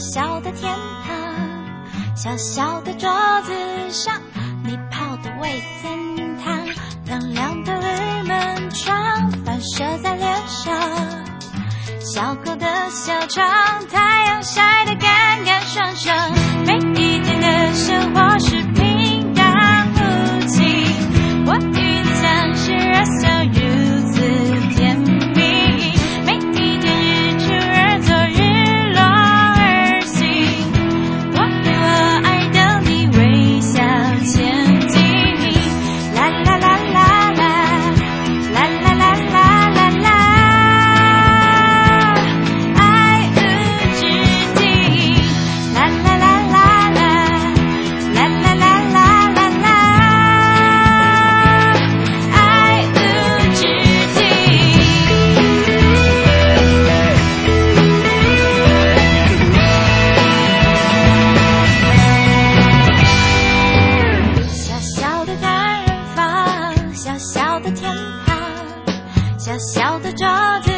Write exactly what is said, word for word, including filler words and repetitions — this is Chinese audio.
小的天堂，小小的桌子上，你泡的味噌汤，亮亮的铝门窗反射在脸上，小口的小肠，太阳晒得干干爽爽，每一天的生活是平淡无奇，我与你相识热笑如此甜蜜，每一天日出而作日落而息，我与我爱的你微笑前进，啦啦啦啦啦，啦啦啦啦啦啦，爱无止境，啦啦啦啦啦，啦啦啦啦啦啦，爱无止境。小小的单人房，小小的天堂，小小的桌子